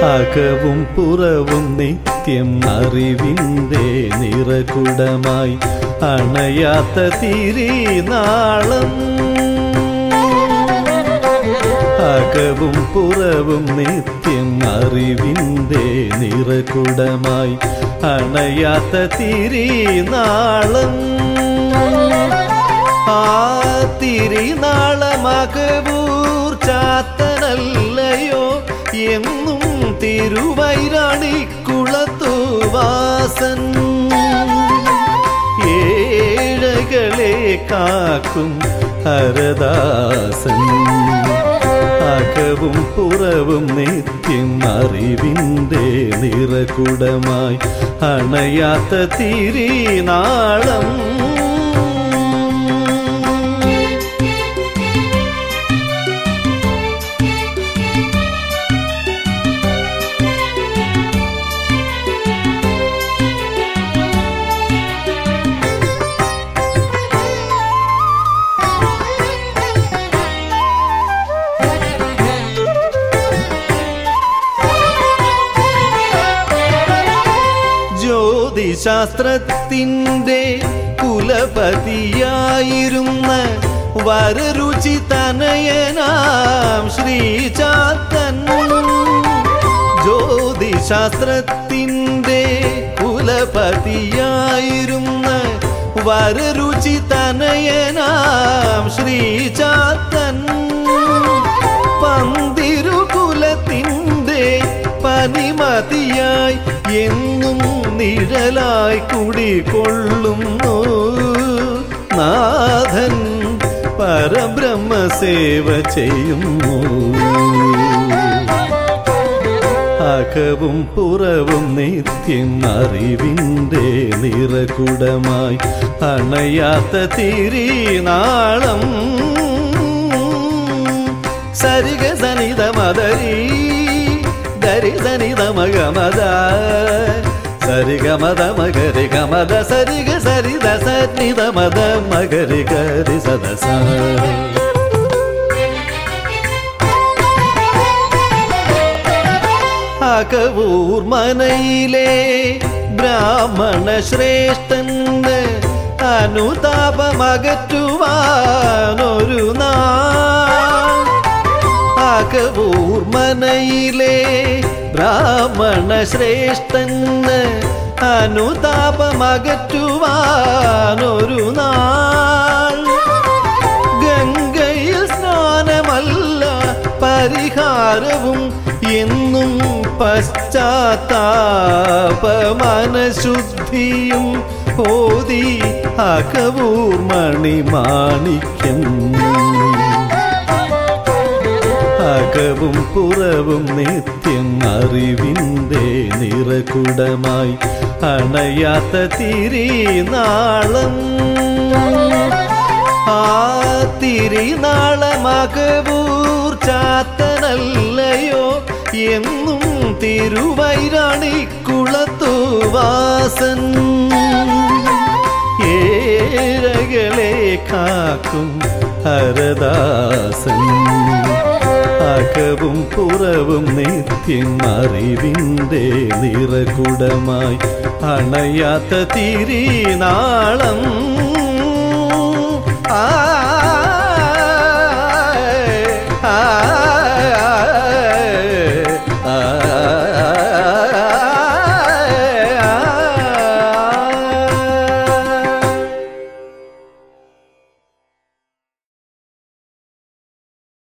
അകവും പുറവും നിത്യം അറിവിൻ്റെ നിറകുടമായി അണയാത്ത തിരിനാളം. അകവും പുറവും നിത്യം അറിവിൻ്റെ നിറകുടമായി അണയാത്ത തിരിനാളം. ആ തിരിനാളമകവൂർ ചാത്തനല്ലയോ എന്നും തിരുവൈരാണിക്കുളത്തു വാസൻ. ഏഴകളെ കാക്കും ഹരദാസൻ. അകവും പുറവും നിത്യം അറിവിൻ്റെ നിറകുടമായി അണയാത്ത തിരിനാളം. ശാസ്ത്രത്തിൻ്റെ കുലപതിയായിരുന്ന വരരുചി തനയനാം ശ്രീചാത്തൻ. ജ്യോതിശാസ്ത്രത്തിൻ്റെ കുലപതിയായിരുന്ന വരരുചി തനയനാം ശ്രീചാത്തൻ. പന്തിരുകുലത്തിൻ്റെ പനിമതിയായി എന്നും നിഴലായി കുടികൊള്ളുന്നു നാഥൻ. പരബ്രഹ്മസേവ ചെയ്യുന്നു. അകവും പുറവും നിത്യം അറിവിൻ്റെ നിറകുടമായി അണയാത്ത തിരിനാളം. സരിഗ സനിത മദരീ ദരി സനിത മഗമദ സരിഗമദ മഗരി ഗമദ സരിഗ സരിദ സനിത മദ മഗരി ഗരി സദസ. അകവൂർ മനയിലെ ബ്രാഹ്മണ ശ്രേഷ്ഠന് അനുതാപമകറ്റുവാനൊരു നാൾ. അകവൂർ മനയിലെ ബ്രാഹ്മണ ശ്രേഷ്ഠന് അനുതാപമകറ്റുവാനൊരു നാൾ. ഗംഗയിൽ സ്നാനമല്ല പരിഹാരവും എന്നും പശ്ചാത്താപമനശുദ്ധിയും ഓതി അകവൂർ മണിമാണിക്യം. അകവും പുറവും നിത്യം അറിവിൻ്റെ നിറകുടമായി അണയാത്ത തിരിനാളം. ആ തിരിനാളമകവൂർ ചാത്തനല്ലയോ എന്നും തിരുവൈരാണിക്കുളത്തു വാസൻ. ഏഴകളെ കാക്കും ഹരദാസൻ. അകവും പുറവും നിത്യം അറിവിൻ്റെ നിറകുടമായി അണയാത്ത തിരിനാളം. ആ